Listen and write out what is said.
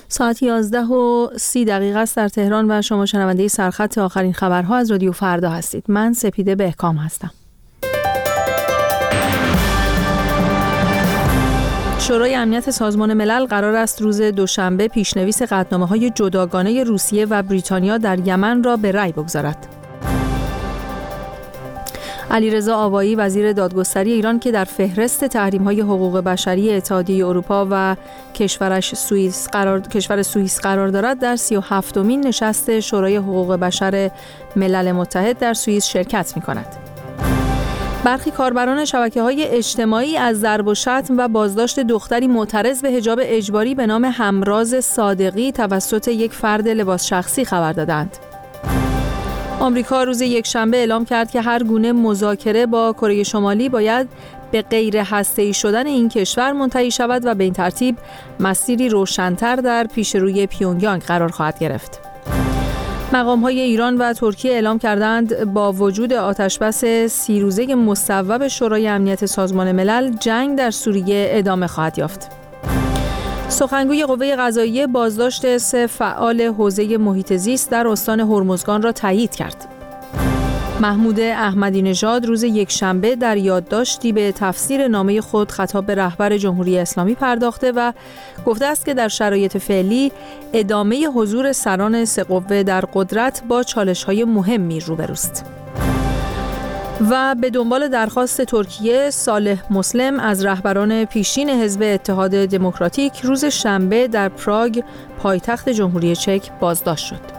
ساعت 11:30 است در تهران و شما شنونده سرخط آخرین خبرها از رادیو فردا هستید. من سپیده بهکام هستم. شورای امنیت سازمان ملل قرار است روز دوشنبه پیشنویس قطعنامه‌های جداگانه روسیه و بریتانیا در یمن را به رأی بگذارد. علیرضا آوایی وزیر دادگستری ایران که در فهرست تحریم‌های حقوق بشری اتحادیه اروپا و کشور سوئیس قرار دارد، در 37مین نشست شورای حقوق بشر ملل متحد در سوئیس شرکت می‌کند. برخی کاربران شبکه‌های اجتماعی از ضرب و شتم و بازداشت دختری معترض به حجاب اجباری به نام همراز صادقی توسط یک فرد لباس شخصی خبر دادند. آمریکا روز یکشنبه اعلام کرد که هر گونه مذاکره با کره شمالی باید به غیر هسته‌ای شدن این کشور منتهی شود و به این ترتیب مسیری روشن‌تر در پیشروی پیونگیانگ قرار خواهد گرفت. مقام‌های ایران و ترکیه اعلام کردند با وجود آتشبس 30 روزه مصوب شورای امنیت سازمان ملل، جنگ در سوریه ادامه خواهد یافت. سخنگوی قوه قضاییه بازداشت 3 فعال حوزه محیط زیست در استان هرمزگان را تایید کرد. محمود احمدی نژاد روز یکشنبه در یادداشتی به تفسیر نامه خود خطاب به رهبر جمهوری اسلامی پرداخته و گفته است که در شرایط فعلی ادامه حضور سران 3 قوه در قدرت با چالش‌های مهمی روبروست. و به دنبال درخواست ترکیه، صالح مسلم از رهبران پیشین حزب اتحاد دموکراتیک روز شنبه در پراگ پایتخت جمهوری چک بازداشت شد.